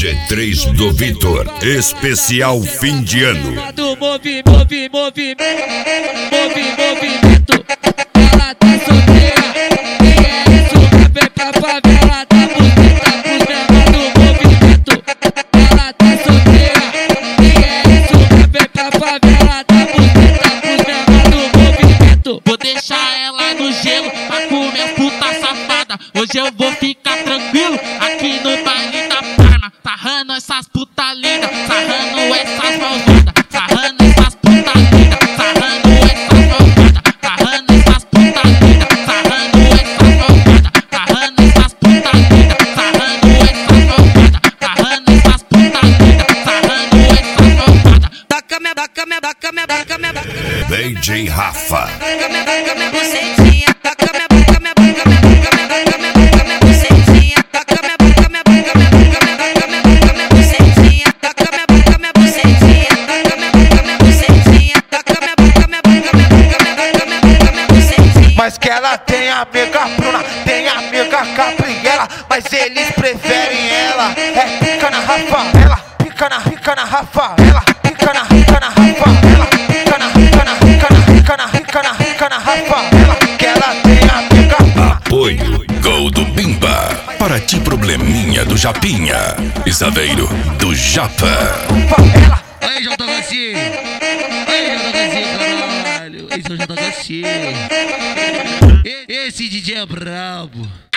G3 do Vitor, especial fim de ano. Movimento, ela tá solteira, quem é isso? Vem pra favela, tá bonita, pros menores do movimento. Ela tá solteira, quem é isso? Vem pra favela, tá bonita, pros menores do movimento. Vou deixar ela no gelo pra comer puta safada. Hoje eu vou ficar tranquilo aqui no baile da Parma, sarrando essas puta linda, sarrando essas malvadas, sarrando essas puta linda, sarrando essas malvadas, sarrando essas puta linda, sarrando essas malvadas, sarrando essas puta linda, sarrando essas malvadas, sarrando essas puta linda, sarrando essas malvadas. Taca minha DJ Rafa. taca minha bucetinha, taca minha bucetinha, taca minha bucetinha, taca minha bucetinha, taca minha bucetinha. Mas que ela tem amiga Bruna, tem amiga Gabriela, mas eles preferem ela. É pica na Rafaela, pica na Rafaela, pica na Rafaela, pica na Rafaela, que ela tem amiga Bruna. Apoio Gol do Bimba. Para ti probleminha do Japinha. Isaveiro do Japa. Aí, JHC! Aí, JHC, caralho! Esse é o JHC! Esse DJ é brabo!